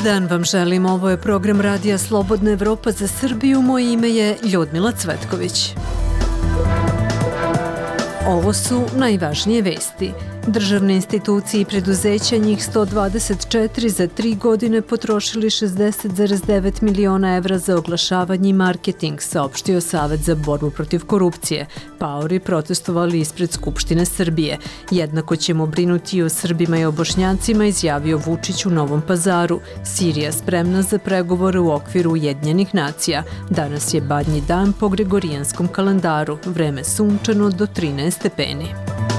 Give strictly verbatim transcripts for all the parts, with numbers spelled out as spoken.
dan vam želim, ovo je program Radija Slobodna Evropa za Srbiju, moje ime je Ljudmila Cvetković. Ovo su najvažnije vesti. Državne institucije i preduzeća, njih sto dvadeset četiri, za tri godine potrošili šezdeset zarez devet miliona evra za oglašavanje i marketing, saopštio Savet za borbu protiv korupcije. Paori protestovali ispred Skupštine Srbije. Jednako ćemo brinuti i o Srbima i o Bošnjacima, izjavio Vučić u Novom Pazaru. Sirija spremna za pregovore u okviru Ujedinjenih nacija. Danas je badnji dan po gregorijanskom kalendaru. Vreme sunčano do trinaest stepeni.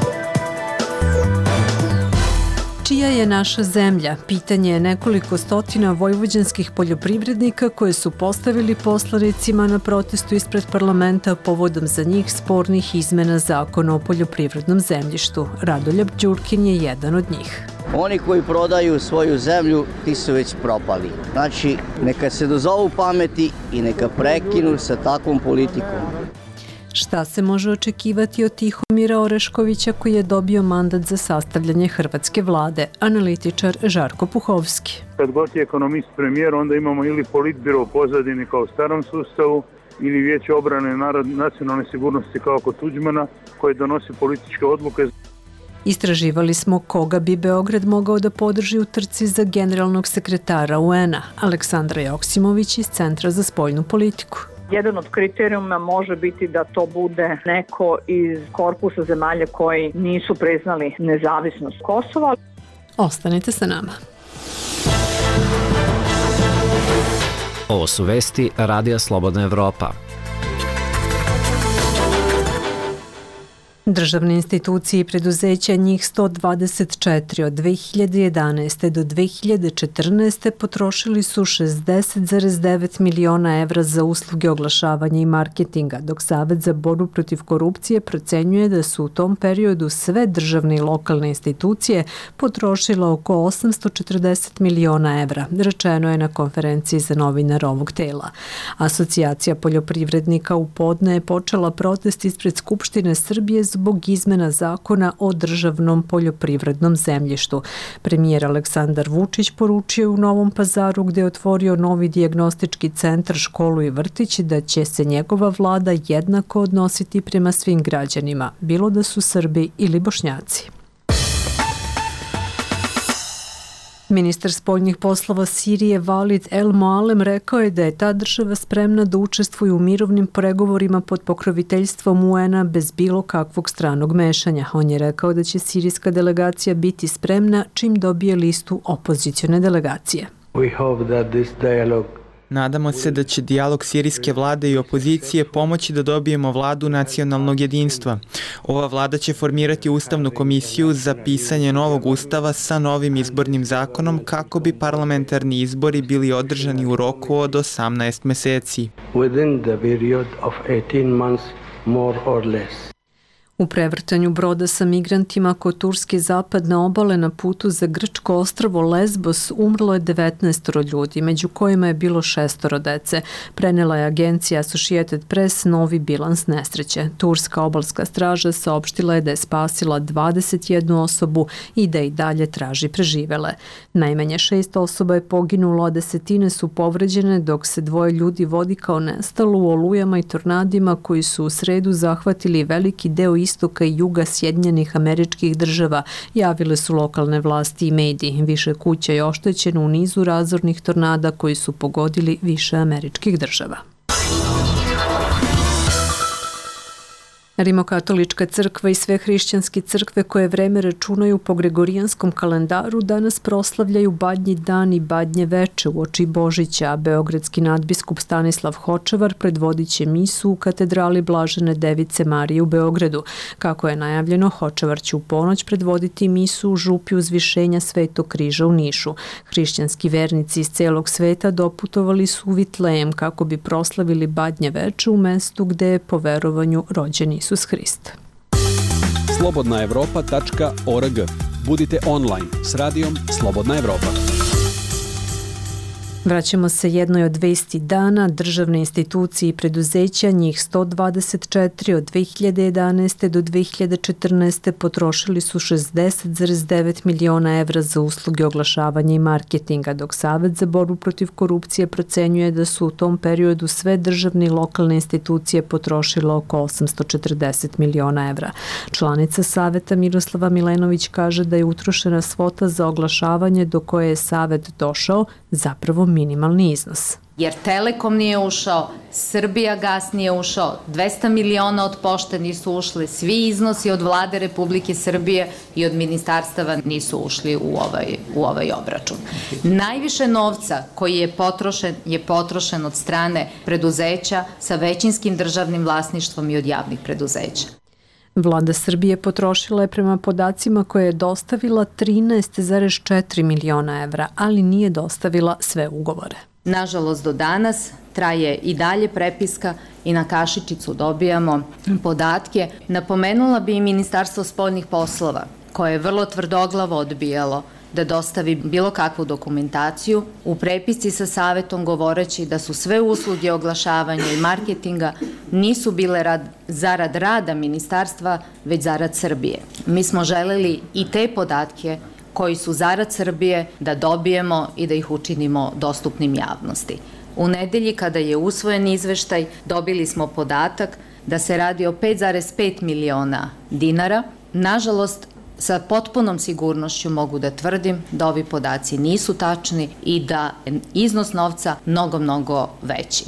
Čija je naša zemlja? Pitanje je nekoliko stotina vojvođanskih poljoprivrednika koje su postavili poslanicima na protestu ispred parlamenta povodom za njih spornih izmena zakona o poljoprivrednom zemljištu. Radoljub Đurkin je jedan od njih. Oni koji prodaju svoju zemlju, ti su već propali. Znači, neka se dozovu pameti i neka prekinu sa takvom politikom. Šta se može očekivati od Tihomira Oreškovića koji je dobio mandat za sastavljanje hrvatske vlade? Analitičar Žarko Puhovski. Kad god je ekonomist premijer, onda imamo ili politbiro u pozadini kao u starom sustavu, ili Vijeće obrane i nacionalne sigurnosti kao kod Tuđmana, koje donosi političke odluke. Istraživali smo koga bi Beograd mogao da podrži u trci za generalnog sekretara U N-a. Aleksandra Joksimović iz Centra za spoljnu politiku. Jedan od kriterijuma može biti da to bude neko iz korpusa zemalja koji nisu priznali nezavisnost Kosova. Ostanite sa nama. Ovo su vesti Radija Slobodna Evropa. Državne institucije i preduzeća, njih sto dvadeset četiri, od dve hiljade jedanaeste. do dve hiljade četrnaeste. potrošili su šezdeset zarez devet miliona evra za usluge oglašavanja i marketinga, dok Savet za borbu protiv korupcije procenjuje da su u tom periodu sve državne i lokalne institucije potrošile oko osamsto četrdeset miliona evra, rečeno je na konferenciji za novinare ovog tela. Asocijacija poljoprivrednika u podne je počela protest ispred Skupštine Srbije zbog izmena zakona o državnom poljoprivrednom zemljištu. Premijer Aleksandar Vučić poručio u Novom Pazaru, gde je otvorio novi dijagnostički centar, školu i vrtić, da će se njegova vlada jednako odnositi prema svim građanima, bilo da su Srbi ili Bošnjaci. Ministar spoljnih poslova Sirije Valid El Moalem rekao je da je ta država spremna da učestvuje u mirovnim pregovorima pod pokroviteljstvom U N-a bez bilo kakvog stranog mešanja. On je rekao da će sirijska delegacija biti spremna čim dobije listu opozicione delegacije. We hope that this dialogue Nadamo se da će dijalog sirijske vlade i opozicije pomoći da dobijemo vladu nacionalnog jedinstva. Ova vlada će formirati ustavnu komisiju za pisanje novog ustava sa novim izbornim zakonom kako bi parlamentarni izbori bili održani u roku od osamnaest meseci. Within the period of eighteen months, more or less. U prevrtanju broda sa migrantima kod turske zapadne obale na putu za grčko ostrvo Lesbos umrlo je devetnaest ljudi, među kojima je bilo šestoro dece. Prenela je agencija Associated Press novi bilans nesreće. Turska obalska straža saopštila je da je spasila dvadeset jednu osobu i da i dalje traži preživele. Najmanje šest osoba je poginulo, a desetine su povređene, dok se dvoje ljudi vodi kao nestalo u olujama i tornadima koji su u sredu zahvatili veliki deo istoka i juga Sjedinjenih Američkih Država, javile su lokalne vlasti i mediji. Više kuća je oštećeno u nizu razornih tornada koji su pogodili više američkih država. Rimokatolička crkva i sve hrišćanske crkve koje vreme računaju po gregorijanskom kalendaru danas proslavljaju Badnji dan i Badnje veče uoči Božića, a beogradski nadbiskup Stanislav Hočevar predvodit će misu u katedrali Blažene Device Marije u Beogradu. Kako je najavljeno, Hočevar će u ponoć predvoditi misu u župi Uzvišenja Svetog križa u Nišu. Hrišćanski vernici iz celog sveta doputovali su u Vitlejem kako bi proslavili Badnje veče u mestu gde je po verovanju rođen Isus Hrist. slobodna evropa tačka org. Budite online s radijom Slobodna Evropa. Vraćamo se jednoj od vesti dana. Državne institucije i preduzeća, njih sto dvadeset četiri, od dve hiljade jedanaeste do dve hiljade četrnaeste potrošili su šezdeset zarez devet miliona evra za usluge oglašavanja i marketinga, dok Savet za borbu protiv korupcije procenjuje da su u tom periodu sve državne i lokalne institucije potrošile oko osamsto četrdeset miliona evra. Članica Saveta Miroslava Milenović kaže da je utrošena svota za oglašavanje do koje je Savet došao zapravo minimalni iznos. Jer Telekom nije ušao, Srbijagas nije ušao, dvesta miliona od pošte nisu ušli, svi iznosi od vlade Republike Srbije i od ministarstava nisu ušli u ovaj, u ovaj obračun. Najviše novca koji je potrošen je potrošen od strane preduzeća sa većinskim državnim vlasništvom i od javnih preduzeća. Vlada Srbije potrošila je prema podacima koje je dostavila trinaest zarez četiri miliona evra, ali nije dostavila sve ugovore. Nažalost, do danas traje i dalje prepiska i na kašičicu dobijamo podatke. Napomenula bi i Ministarstvo spoljnih poslova, koje je vrlo tvrdoglavo odbijalo da dostavi bilo kakvu dokumentaciju, u prepisci sa Savetom govoreći da su sve usluge oglašavanja i marketinga nisu bile rad, zarad rada ministarstva, već zarad Srbije. Mi smo želeli i te podatke koji su zarad Srbije da dobijemo i da ih učinimo dostupnim javnosti. U nedelji kada je usvojen izveštaj dobili smo podatak da se radi o pet zarez pet miliona dinara. Nažalost, sa potpunom sigurnošću mogu da tvrdim da ovi podaci nisu tačni i da je iznos novca mnogo, mnogo veći.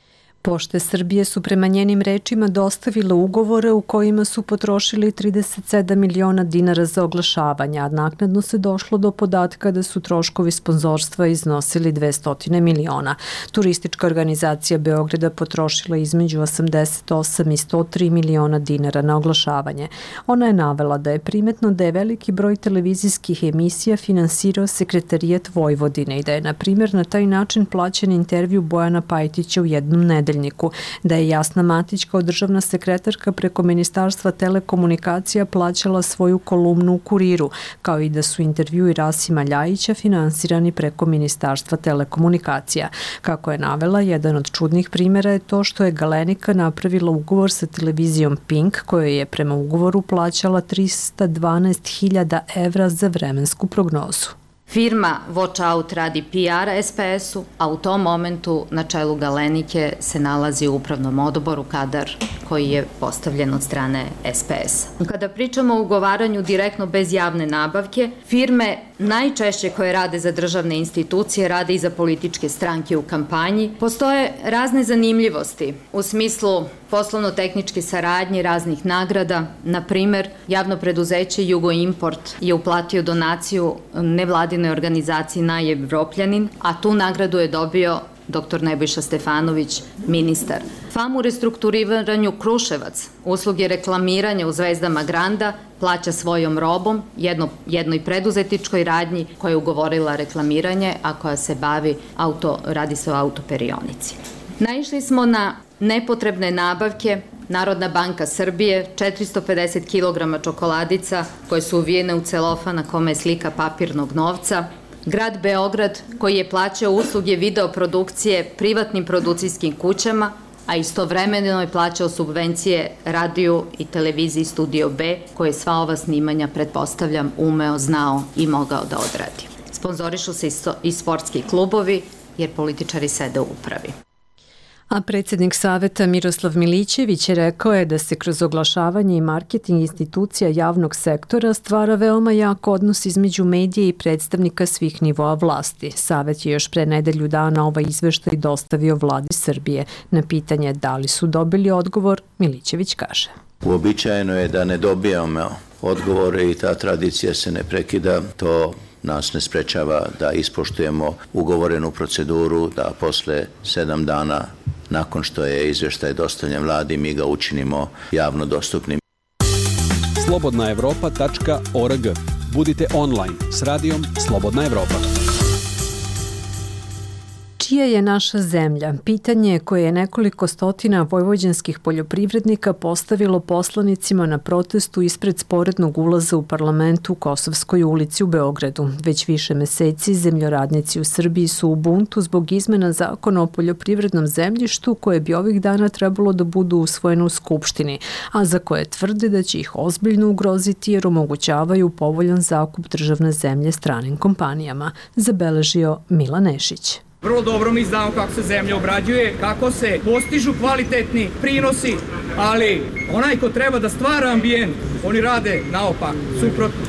Pošte Srbije su prema njenim rečima dostavile ugovore u kojima su potrošili trideset sedam miliona dinara za oglašavanje, a naknadno se došlo do podatka da su troškovi sponzorstva iznosili dvesta miliona. Turistička organizacija Beograda potrošila između osamdeset osam i sto tri miliona dinara na oglašavanje. Ona je navela da je primetno da je veliki broj televizijskih emisija finansirao Sekretarijat Vojvodine i da je, na primjer, na taj način plaćen intervju Bojana Pajtića u jednom nedeljniku, da je Jasna Matić kao državna sekretarka preko Ministarstva telekomunikacija plaćala svoju kolumnu u Kuriru, kao i da su intervjui Rasima Ljajića finansirani preko Ministarstva telekomunikacija. Kako je navela, jedan od čudnih primjera je to što je Galenika napravila ugovor sa televizijom Pink, kojoj je prema ugovoru plaćala trista dvanaest hiljada evra za vremensku prognozu. Firma Watch Out radi P R S P S-u, a u tom momentu na čelu Galenike se nalazi u upravnom odboru kadar koji je postavljen od strane S P S-a. Kada pričamo o ugovaranju direktno bez javne nabavke, firme najčešće koje rade za državne institucije rade i za političke stranke u kampanji. Postoje razne zanimljivosti u smislu poslovno-tehničke saradnje, raznih nagrada. Na primer, javno preduzeće Jugoimport je uplatio donaciju nevladinoj organizaciji Najevropljanin, a tu nagradu je dobio doktor Nebojša Stefanović, ministar. F A M u restrukturiranju Kruševac, usluge reklamiranja u Zvezdama Granda, plaća svojom robom jedno, jednoj preduzetičkoj radnji koja je ugovorila reklamiranje, a koja se bavi, auto, radi se o autoperionici. Naišli smo na nepotrebne nabavke. Narodna banka Srbije, četiristo pedeset kilograma čokoladica koje su uvijene u celofan na kome je slika papirnog novca. Grad Beograd koji je plaćao usluge videoprodukcije privatnim produkcijskim kućama, a istovremeno je plaćao subvencije radiju i televiziji Studio B, koje sva ova snimanja, pretpostavljam, umeo, znao i mogao da odradi. Sponzorišu se i sportski klubovi, jer političari sede u upravi. A predsjednik Saveta Miroslav Milićević je rekao je da se kroz oglašavanje i marketing institucija javnog sektora stvara veoma jak odnos između medija i predstavnika svih nivoa vlasti. Savet je još pre nedelju dana ovaj izveštaj dostavio vladi Srbije. Na pitanje da li su dobili odgovor, Milićević kaže: Uobičajeno je da ne dobijamo odgovore i ta tradicija se ne prekida. To nas ne sprečava da ispoštujemo ugovorenu proceduru, da posle sedam dana nakon što je izveštaj dostavljen vladi mi ga učinimo javno dostupnim. slobodna evropa tačka org. Budite online s radijom Slobodna Evropa. Čija je naša zemlja? Pitanje koje je nekoliko stotina vojvođanskih poljoprivrednika postavilo poslanicima na protestu ispred sporednog ulaza u parlamentu u Kosovskoj ulici u Beogradu. Već više meseci zemljoradnici u Srbiji su u buntu zbog izmena zakona o poljoprivrednom zemljištu koje bi ovih dana trebalo da budu usvojene u Skupštini, a za koje tvrde da će ih ozbiljno ugroziti jer omogućavaju povoljan zakup državne zemlje stranim kompanijama, zabeležio Milan Nešić. Vrlo dobro mi znamo kako se zemlja obrađuje, kako se postižu kvalitetni prinosi, ali onaj ko treba da stvara ambijent, oni rade naopak, suprotno.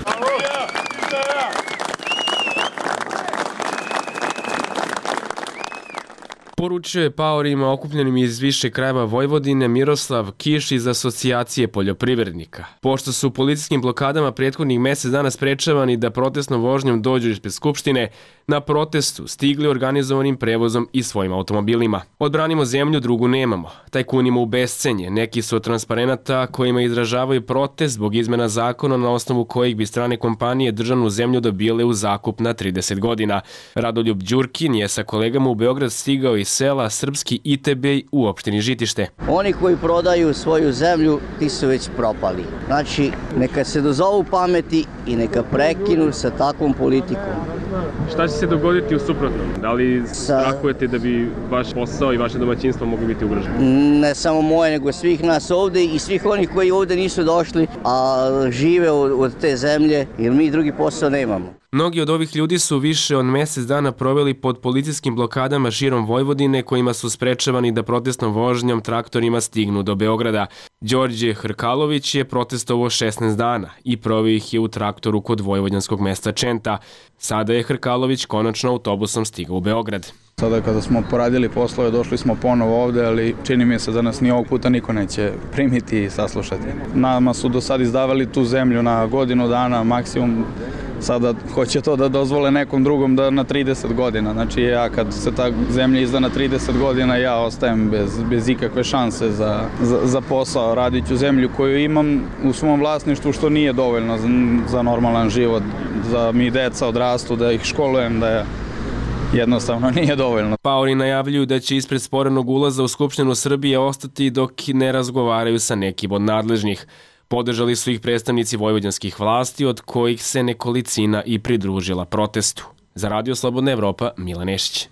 Poručuje paorima okupljenim iz više krajeva Vojvodine Miroslav Kiš iz Asocijacije poljoprivrednika. Pošto su policijskim blokadama prethodnih mesec dana sprečavani da protestnom vožnjom dođu ispred Skupštine, na protestu stigli organizovanim prevozom i svojim automobilima. Odbranimo zemlju, drugu nemamo. Tajkunimo u bescenje. Neki su od transparenata kojima izražavaju protest zbog izmena zakona na osnovu kojih bi strane kompanije državnu zemlju dobile u zakup na trideset godina. Radoljub Đurkin je sa kolegama u Beograd stigao iz sela Srpski Itebej u opštini Žitište. Oni koji prodaju svoju zemlju, ti su već propali. Znači, neka se dozovu pameti i neka prekinu sa takvom politikom. Šta će se dogoditi u suprotnom? Da li strahujete da bi vaš posao i vaše domaćinstvo mogli biti ugroženi? Ne samo moje, nego svih nas ovde i svih onih koji ovde nisu došli, a žive od te zemlje, jer mi drugi posao nemamo. Mnogi od ovih ljudi su više od mesec dana proveli pod policijskim blokadama širom Vojvodine kojima su sprečavani da protestnom vožnjom traktorima stignu do Beograda. Đorđe Hrkalović je protestovao šesnaest dana i proveo ih je u traktoru kod vojvođanskog mesta Čenta. Sada je Hrkalović konačno autobusom stigao u Beograd. Sada kada smo poradili poslove, došli smo ponovo ovde, ali čini mi se da nas ni ovog puta niko neće primiti i saslušati. Nama su do sad izdavali tu zemlju na godinu dana, maksimum. Sada hoće to da dozvole nekom drugom da na trideset godina. Znači ja kad se ta zemlja izda na trideset godina, ja ostajem bez, bez ikakve šanse za, za, za posao. Radit ću zemlju koju imam u svom vlasništvu, što nije dovoljno za, za normalan život, za mi deca odrastu, da ih školujem, da je jednostavno nije dovoljno. Paori najavljuju da će ispred sporenog ulaza u Skupštinu Srbije ostati dok ne razgovaraju sa nekim od nadležnih. Podržali su ih predstavnici vojvođanskih vlasti, od kojih se nekolicina i pridružila protestu. Za Radio Slobodna Evropa, Milan Nešić.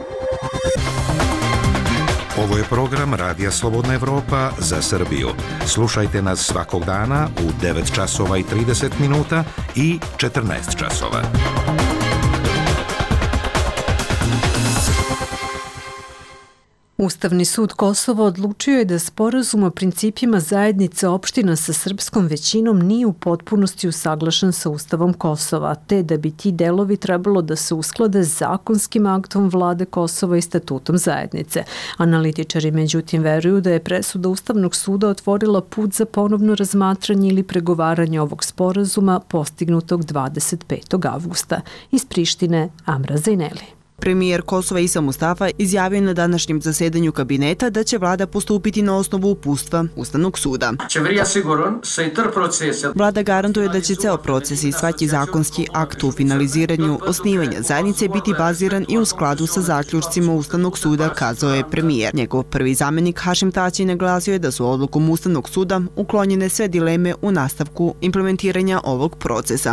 Ovo je program Radija Slobodna Evropa za Srbiju. Slušajte nas svakog dana u devet časova i trideset minuta i četrnaest časova. Ustavni sud Kosova odlučio je da sporazum o principima zajednice opština sa srpskom većinom nije u potpunosti usaglašen sa Ustavom Kosova, te da bi ti delovi trebalo da se usklade s zakonskim aktom vlade Kosova i statutom zajednice. Analitičari međutim veruju da je presuda Ustavnog suda otvorila put za ponovno razmatranje ili pregovaranje ovog sporazuma postignutog dvadeset petog avgusta. Iz Prištine, Amra Zajneli. Premijer Kosova Isa Mustafa izjavio na današnjem zasedanju kabineta da će vlada postupiti na osnovu uputstva Ustavnog suda. Vlada garantuje da će ceo proces i svaki zakonski akt u finaliziranju osnivanja zajednice biti baziran i u skladu sa zaključcima Ustavnog suda, kazao je premijer. Njegov prvi zamenik Hašim Tači naglasio je da su odlukom Ustavnog suda uklonjene sve dileme u nastavku implementiranja ovog procesa.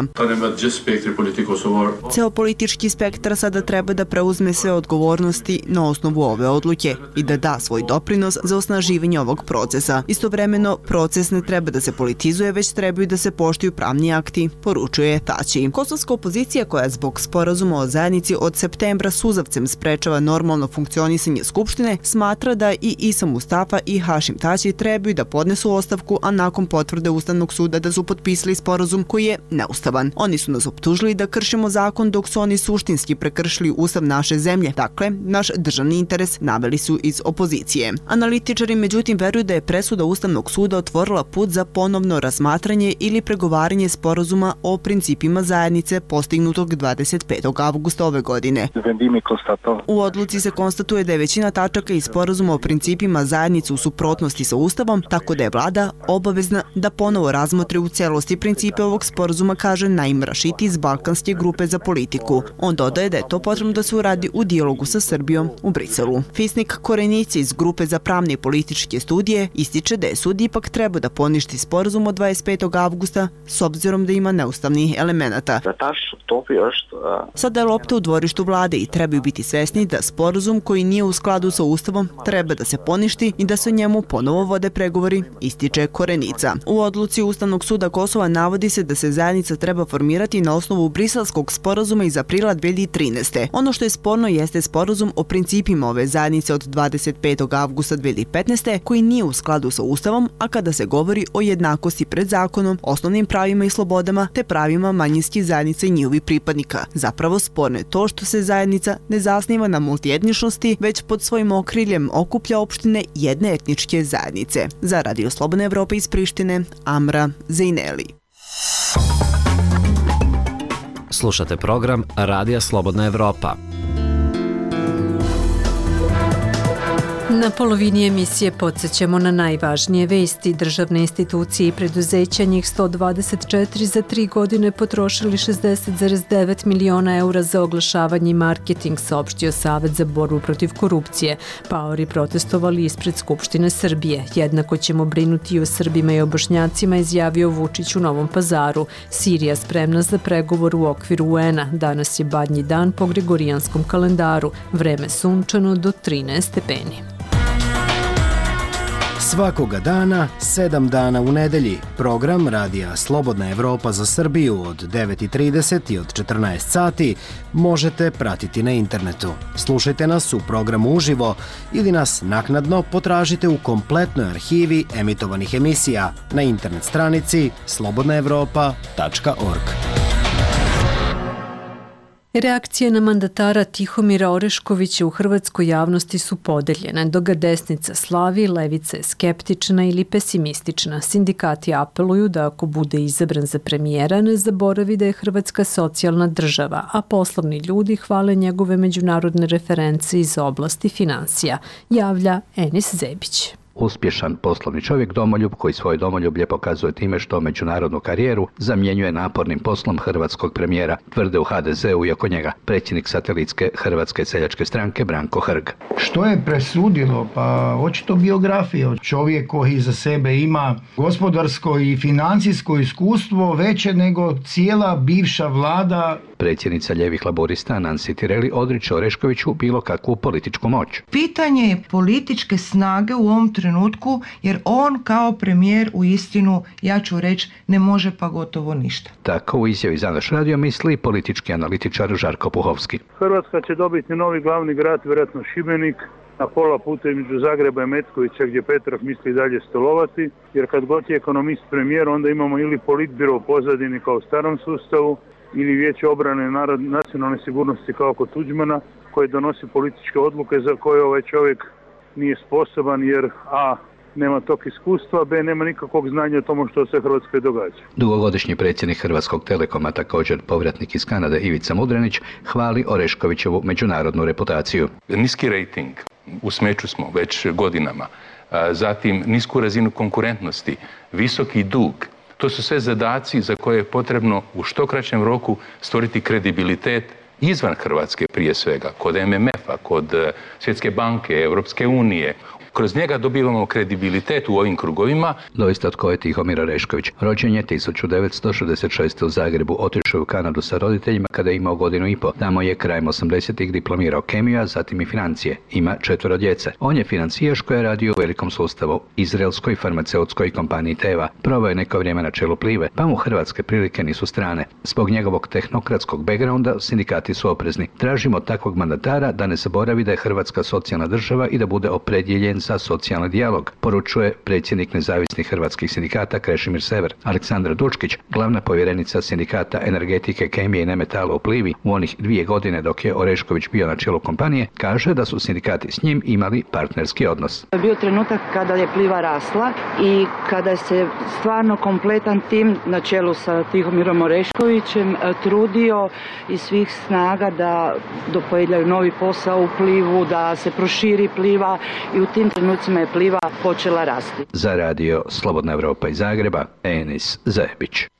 Ceo politički spektar sada treba da preuzme sve odgovornosti na osnovu ove odluke i da da svoj doprinos za osnaživanje ovog procesa. Istovremeno, proces ne treba da se politizuje, već trebaju da se poštuju pravni akti, poručuje Tači. Kosovska opozicija, koja zbog sporazuma o zajednici od septembra suzavcem sprečava normalno funkcionisanje Skupštine, smatra da i Isa Mustafa i Hašim Tači trebaju da podnesu ostavku, a nakon potvrde Ustavnog suda da su potpisali sporazum koji je neustavan. Oni su nas optužili da kršimo zakon, dok su oni suštinski prekršili Ustav naše zemlje. Dakle, naš državni interes, naveli su iz opozicije. Analitičari međutim veruju da je presuda Ustavnog suda otvorila put za ponovno razmatranje ili pregovaranje sporazuma o principima zajednice postignutog dvadeset petog avgusta ove godine. U odluci se konstatuje da je većina tačaka iz sporazuma o principima zajednice u suprotnosti sa Ustavom, tako da je vlada obavezna da ponovo razmotre u celosti principe ovog sporazuma, kaže Naim Rašiti iz Balkanske grupe za politiku. On dodaje da je to potrebno da se procesu radi u dijalogu sa Srbijom u Briselu. Fisnik Korenici iz Grupe za pravne i političke studije ističe da je sud ipak treba da poništi sporazum od dvadeset petog avgusta s obzirom da ima neustavnih elemenata. Sada je lopta u dvorištu vlade i trebaju biti svesni da sporazum koji nije u skladu sa ustavom treba da se poništi i da se o njemu ponovo vode pregovori, ističe Korenica. U odluci Ustavnog suda Kosova navodi se da se zajednica treba formirati na osnovu Briselskog sporazuma iz aprila dve hiljade trinaeste. Ono što je sporno jeste sporazum o principima ove zajednice od dvadeset petog avgusta dve hiljade petnaeste koji nije u skladu sa ustavom, a kada se govori o jednakosti pred zakonom, osnovnim pravima i slobodama te pravima manjinskih zajednica i njihovih pripadnika. Zapravo sporno je to što se zajednica ne zasniva na multietničnosti, već pod svojim okriljem okuplja opštine jedne etničke zajednice. Za Radio Slobodna Evropa iz Prištine, Amra Zejneli. Slušate program Radija Slobodna Evropa. Na polovini emisije podsjećamo na najvažnije vesti. Državne institucije i preduzeća, njih sto dvadeset četiri, za tri godine potrošili šezdeset zarez devet miliona eura za oglašavanje i marketing, saopštio Savet za borbu protiv korupcije. Paori protestovali ispred Skupštine Srbije. Jednako ćemo brinuti i o Srbima i o Bošnjacima, izjavio Vučić u Novom Pazaru. Sirija spremna za pregovor u okviru U N-a. Danas je badnji dan po gregorijanskom kalendaru. Vreme sunčano do trinaest stepeni. Svakoga dana, sedam dana u nedelji. Program Radija Slobodna Evropa za Srbiju od devet i trideset i od četrnaest sati možete pratiti na internetu. Slušajte nas u programu uživo ili nas naknadno potražite u kompletnoj arhivi emitovanih emisija na internet stranici slobodna evropa tačka org. Reakcije na mandatara Tihomira Oreškovića u hrvatskoj javnosti su podeljene. Dok ga desnica slavi, levica je skeptična ili pesimistična. Sindikati apeluju da ako bude izabran za premijera, ne zaboravi da je Hrvatska socijalna država, a poslovni ljudi hvale njegove međunarodne reference iz oblasti finansija, javlja Enis Zebić. Uspješan poslovni čovjek, domoljub koji svoje domoljublje pokazuje time što međunarodnu karijeru zamjenjuje napornim poslom hrvatskog premijera, tvrde u ha de zeu i oko njega predsjednik satelitske Hrvatske seljačke stranke Branko Hrg. Što je presudilo? Pa očito biografija. Čovjek koji iza sebe ima gospodarsko i financijsko iskustvo veće nego cijela bivša vlada. Predsjednica ljevih laborista Nancy Tireli odriče Oreškoviću bilo kakvu političku moć. Pitanje je političke snage u ovom trenutku, jer on kao premijer u istinu, ja ću reći, ne može pa gotovo ništa. Tako u izjavi za naš radio misli politički analitičar Žarko Puhovski. Hrvatska će dobiti novi glavni grad, vjerojatno Šibenik, na pola puta između Zagreba i Metkovića gdje Petrov misli dalje stolovati, jer kad god je ekonomist premijer, onda imamo ili politbiro u pozadini kao u starom sustavu, ili Vijeće obrane narod, nacionalne sigurnosti kao kod Tuđmana, koje donosi političke odluke za koje ovaj čovjek nije sposoban, jer a. nema tog iskustva, b. nema nikakvog znanja o tomu što se Hrvatskoj događa. Dugogodišnji predsjednik Hrvatskog Telekoma, također povratnik iz Kanade Ivica Mudrenić, hvali Oreškovićevu međunarodnu reputaciju. Niski rejting, u smeću smo već godinama, zatim nisku razinu konkurentnosti, visoki dug. To su sve zadaci za koje je potrebno u što kraćem roku stvoriti kredibilitet izvan Hrvatske prije svega, kod em em ef-a, kod Svjetske banke, Europske unije. Kroz njega dobivamo kredibilitet u ovim krugovima. Doista tko je Tihomir Orešković? Rođen je tisuću devetsto šezdeset šeste. u Zagrebu, otišao u Kanadu sa roditeljima kada je imao godinu i po. Tamo je krajem osamdesetih diplomirao kemiju, a zatim i financije. Ima četvero djece. On je financijaš koji je radio u velikom sustavu, izraelskoj farmaceutskoj kompaniji Teva. Proveo je neko vrijeme na čelu Plive, pa mu hrvatske prilike nisu strane. Zbog njegovog tehnokratskog backgrounda sindikati su oprezni. Tražimo takvog mandatara da ne zaboravi da je Hrvatska socijalna država i da bude opredjeljen za socijalni dijalog, poručuje predsjednik nezavisnih hrvatskih sindikata Krešimir Sever. Aleksandra Dučkić, glavna povjerenica sindikata energetike, kemije i nemetala u Plivi u onih dvije godine dok je Orešković bio na čelu kompanije, kaže da su sindikati s njim imali partnerski odnos. To je bio trenutak kada je Pliva rasla i kada se stvarno kompletan tim na čelu sa Tihomirom Oreškovićem trudio iz svih snaga da dopojedljaju novi posao u Plivu, da se proširi Pliva i u tim trenucima je Pliva počela rasti. Za radio Slobodna Evropa iz Zagreba, Enis Zebić.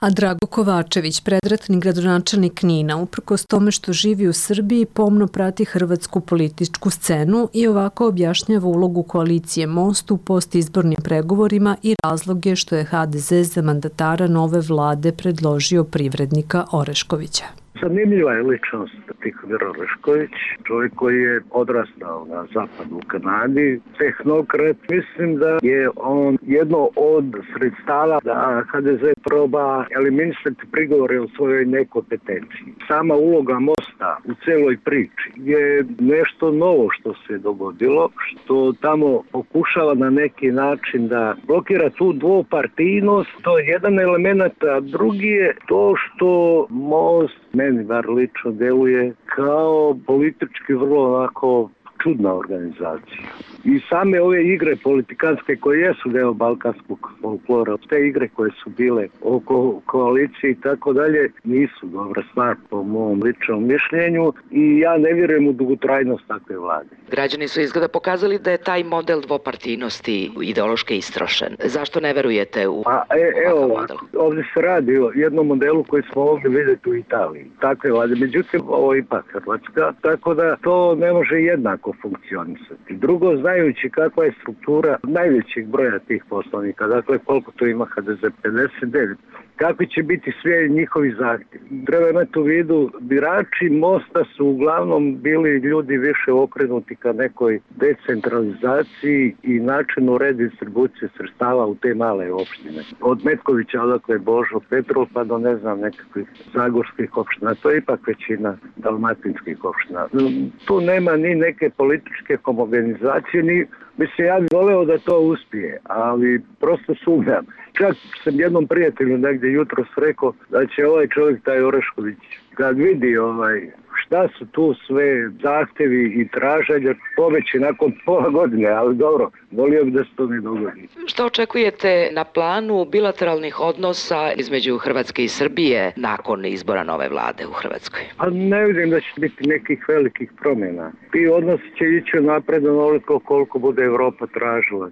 A Drago Kovačević, predratni gradonačelnik Knina, uprkos tome što živi u Srbiji, pomno prati hrvatsku političku scenu i ovako objašnjava ulogu koalicije Most u postizbornim pregovorima i razloge što je ha de ze za mandatara nove vlade predložio privrednika Oreškovića. Zanimljiva je ličnost Tihomir Orešković, čovjek koji je odrastao na zapadu u Kanadi, tehnokrat. Mislim da je on jedno od sredstava da ha de ze proba eliminisati prigovore o svojoj nekompetenciji. Sama uloga Mosta u celoj priči je nešto novo što se dogodilo, što tamo pokušava na neki način da blokira tu dvopartijnost. To je jedan element, a drugi je to što Most meni bar lično deluje kao politički vrlo onako čudna organizacija. I same ove igre politikanske koje jesu deo balkanskog folklora, te igre koje su bile oko koalicije i tako dalje, nisu dobra stvar po mom ličnom mišljenju i ja ne vjerujem u dugotrajnost takve vlade. Građani su izgleda pokazali da je taj model dvopartijnosti ideološki istrošen. Zašto ne verujete u A, e, evo, model? Ovdje se radi o jednom modelu koji smo mogli vidjeti u Italiji. Takve vlade, međutim, ovo je ipak Hrvatska, tako da to ne može jednako funkcionisati. Drugo, znajući kakva je struktura najvećeg broja tih poslanika, dakle koliko to ima ha de ze, pedeset devet, kakvi će biti sve njihovi zahtjevi. Treba imati u vidu, birači Mosta su uglavnom bili ljudi više okrenuti ka nekoj decentralizaciji i načinu redistribucije sredstava u te male opštine. Od Metkovića, odakle je Božo Petrov, pa do ne znam nekakvih zagorskih opština. To je ipak većina dalmatinskih opština. Tu nema ni neke političke homogenizacije, ni mislim, ja bih voleo da to uspije, ali prosto sumnjam. Čak sam jednom prijatelju negdje jutros rekao da će ovaj čovjek, taj Orešković, kad vidi ovaj, šta su tu sve zahtjevi i traženja, poveći nakon pola godine, ali dobro, volio bih da se to ne dogodi. Što očekujete na planu bilateralnih odnosa između Hrvatske i Srbije nakon izbora nove vlade u Hrvatskoj? A ne vidim da će biti nekih velikih promjena. Ti odnosi će ići napred onoliko koliko bude Evropa tražila.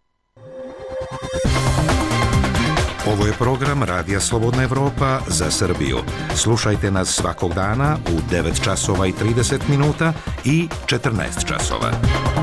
Ovo je program Radija Slobodna Evropa za Srbiju. Slušajte nas svakog dana u devet časova i trideset minuta i četrnaest časova.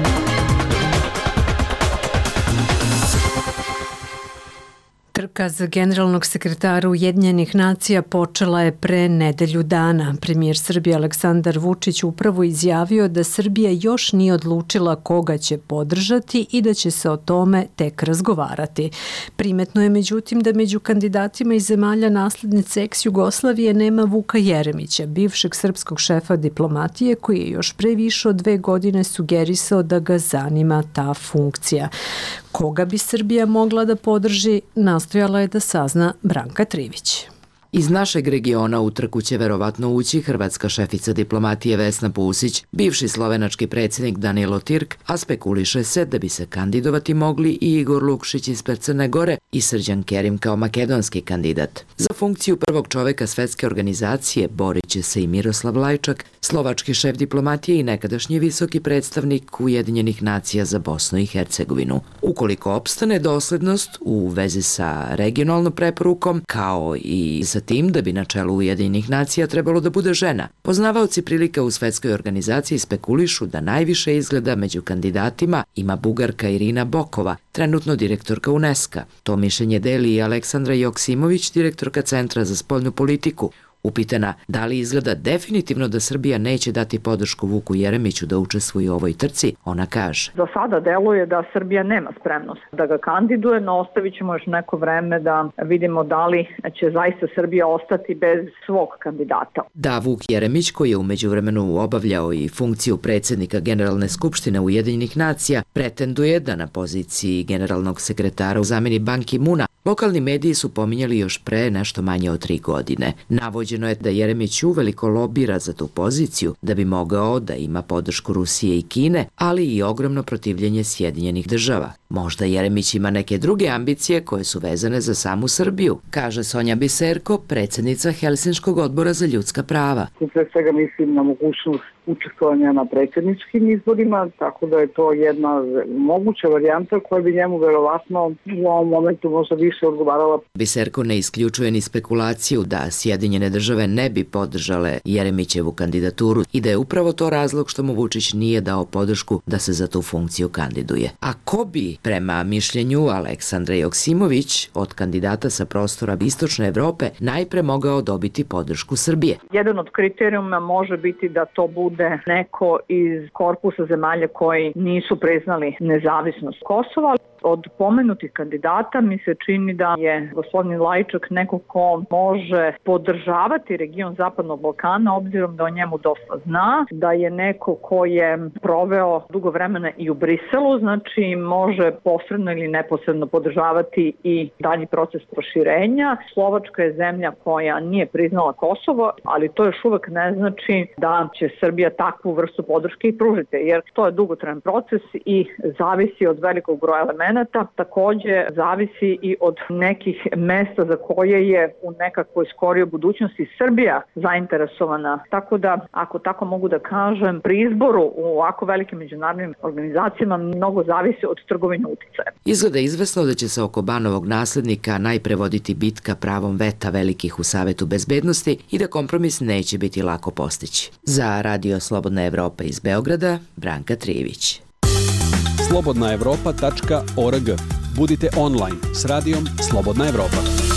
Trka za generalnog sekretara Ujedinjenih nacija počela je pre nedelju dana. Premijer Srbije Aleksandar Vučić upravo izjavio da Srbija još nije odlučila koga će podržati i da će se o tome tek razgovarati. Primetno je međutim da među kandidatima iz zemalja naslednice ex-Jugoslavije nema Vuka Jeremića, bivšeg srpskog šefa diplomatije koji je još pre više od dve godine sugerisao da ga zanima ta funkcija. Koga bi Srbija mogla da podrži, nastojala je da sazna Branka Trivić. Iz našeg regiona u trku će verovatno ući hrvatska šefica diplomatije Vesna Pusić, bivši slovenački predsjednik Danilo Tirk, a spekuliše se da bi se kandidovati mogli i Igor Lukšić ispred Crne Gore i Srđan Kerim kao makedonski kandidat. Za funkciju prvog čoveka svetske organizacije borit će se i Miroslav Lajčak, slovački šef diplomatije i nekadašnji visoki predstavnik Ujedinjenih nacija za Bosnu i Hercegovinu. Ukoliko opstane doslednost u vezi sa regionalnom preporukom, kao i sa tim da bi na čelu Ujedinjenih nacija trebalo da bude žena, poznavaoci prilika u svetskoj organizaciji spekulišu da najviše izgleda među kandidatima ima Bugarka Irina Bokova, trenutno direktorka UNESCO. To mišljenje deli i Aleksandra Joksimović, direktorka Centra za spoljnu politiku. Upitana da li izgleda definitivno da Srbija neće dati podršku Vuku Jeremiću da učestvuje u ovoj trci, ona kaže. Za sada deluje da Srbija nema spremnost da ga kandiduje, no ostavit ćemo još neko vreme da vidimo da li će zaista Srbija ostati bez svog kandidata. Da, Vuk Jeremić, koji je u međuvremenu obavljao i funkciju predsjednika Generalne skupštine Ujedinjenih nacija, pretenduje da na poziciji generalnog sekretara u zamjeni Ban Ki-muna lokalni mediji su pominjali još pre nešto manje od tri godine. Navođeno je da Jeremić uveliko lobira za tu poziciju da bi mogao da ima podršku Rusije i Kine, ali i ogromno protivljenje Sjedinjenih država. Možda Jeremić ima neke druge ambicije koje su vezane za samu Srbiju, kaže Sonja Biserko, predsjednica Helsinškog odbora za ljudska prava. Pre svega mislim na mogućnost učestvovanja na predsjedničkim izborima, tako da je to jedna moguća varijanta koja bi njemu verovatno u ovom momentu možda više odgovarala. Biserko ne isključuje ni spekulaciju da Sjedinjene države ne bi podržale Jeremićevu kandidaturu i da je upravo to razlog što mu Vučić nije dao podršku da se za tu funkciju kandiduje. A ko bi, prema mišljenju Aleksandre Joksimović, od kandidata sa prostora Istočne Evrope, najpre mogao dobiti podršku Srbije? Jedan od kriterijuma može biti da to bude neko iz korpusa zemalja koji nisu priznali nezavisnost Kosova. Od pomenutih kandidata mi se čini da je gospodin Lajčak neko ko može podržavati region Zapadnog Balkana, obzirom da o njemu dosta zna, da je neko ko je proveo dugo vremena i u Briselu, znači može posredno ili neposredno podržavati i dalji proces proširenja. Slovačka je zemlja koja nije priznala Kosovo, ali to još uvek ne znači da će Srbija takvu vrstu podrške i pružiti, jer to je dugotrajan proces i zavisi od velikog broja elemenata. Takođe zavisi i od nekih mesta za koje je u nekakvoj skorijoj budućnosti Srbija zainteresovana. Tako da, ako tako mogu da kažem, pri izboru u ovako velikim međunarodnim organizacijama mnogo zavisi od trgovine uticaja. Izgleda izvesno da će se oko Banovog naslednika najpre voditi bitka pravom veta velikih u Savetu bezbednosti i da kompromis neće biti lako postići. Za Radio Slobodna Evropa iz Beograda, Branka Trijević. slobodna evropa tačka org. Budite online s radijom Slobodna Evropa.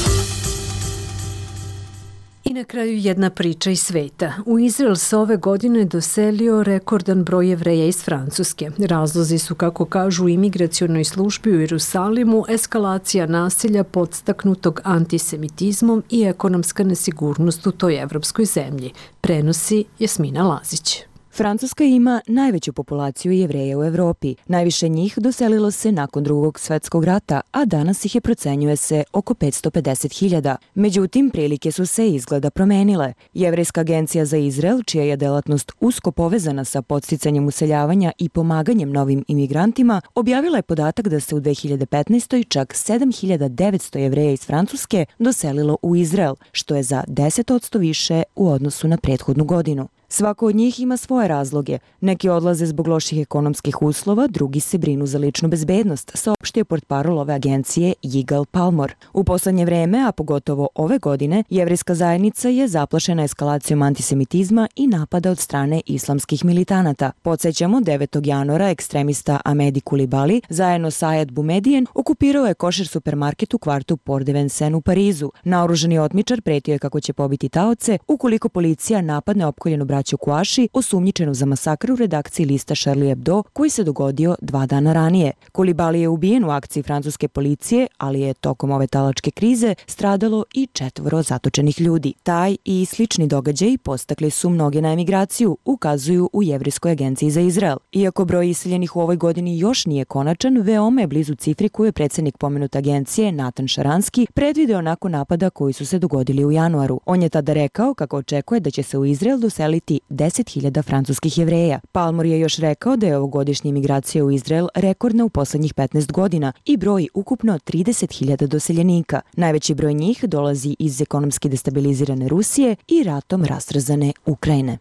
I na kraju jedna priča iz sveta. U Izrael se ove godine doselio rekordan broj Jevreja iz Francuske. Razlozi su, kako kažu u imigracionoj službi u Jerusalimu, eskalacija nasilja podstaknutog antisemitizmom i ekonomska nesigurnost u toj evropskoj zemlji. Prenosi Jasmina Lazić. Francuska ima najveću populaciju Jevreja u Evropi. Najviše njih doselilo se nakon drugog svetskog rata, a danas ih je procenjuje se oko petsto pedeset hiljada. Međutim, prilike su se izgleda promenile. Jevrejska agencija za Izrael, čija je delatnost usko povezana sa podsticanjem useljavanja i pomaganjem novim imigrantima, objavila je podatak da se u dve hiljade petnaestoj. čak sedam hiljada devetsto Jevreja iz Francuske doselilo u Izrael, što je za deset posto više u odnosu na prethodnu godinu. Svako od njih ima svoje razloge. Neki odlaze zbog loših ekonomskih uslova, drugi se brinu za ličnu bezbednost, saopštio portparol ove agencije Yigal Palmor. U poslednje vreme, a pogotovo ove godine, jevrejska zajednica je zaplašena eskalacijom antisemitizma i napada od strane islamskih militanata. Podsjećamo, devetog januara ekstremista Amedi Kulibali zajedno sa Ayad Boumedijen okupirao je košer supermarket u kvartu Port de Vincennes u Parizu. Naoružani otmičar pretio je kako će pobiti taoce ukoliko policija napadne opkoljenu braću Kouachi, osumnjičenu za masakr u redakciji lista Charlie Hebdo, koji se dogodio dva dana ranije. Kulibali je ubijen u akciji francuske policije, ali je tokom ove talačke krize stradalo i četvoro zatočenih ljudi. Taj i slični događaji postakli su mnoge na emigraciju, ukazuju u Jevrejskoj agenciji za Izrael. Iako broj iseljenih u ovoj godini još nije konačan, veoma je blizu cifri koju je predsednik pomenute agencije Natan Šaranski predvideo nakon napada koji su se dogodili u januaru. On je tada rekao kako očekuje da će se u Izrael doseliti deset hiljada francuskih Jevreja. Palmor je još rekao da je ovogodišnja imigracija u Izrael rekordna u poslednjih petnaest godina i broji ukupno trideset hiljada doseljenika. Najveći broj njih dolazi iz ekonomski destabilizirane Rusije i ratom rastrzane Ukrajine.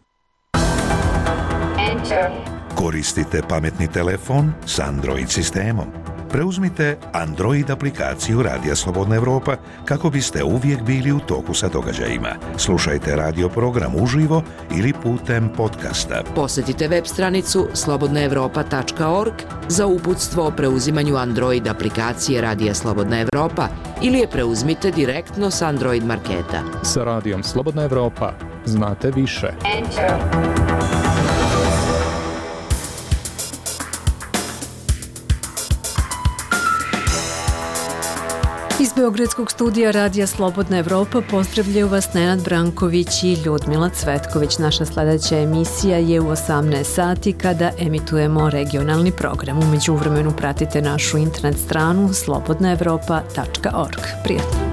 Koristite pametni telefon s Android sistemom. Preuzmite Android aplikaciju Radija Slobodna Evropa kako biste uvijek bili u toku sa događajima. Slušajte radio program uživo ili putem podcasta. Posjetite web stranicu slobodna evropa tačka org za uputstvo o preuzimanju Android aplikacije Radija Slobodna Evropa ili je preuzmite direktno s Android marketa. Sa Radijom Slobodna Evropa znate više. Enter. Iz Beogradskog studija Radija Slobodna Evropa pozdravljaju vas Nenad Branković i Ljudmila Cvetković. Naša sledeća emisija je u osamnaest sati kada emitujemo regionalni program. U međuvremenu pratite našu internet stranu slobodna evropa tačka org. Prijatno!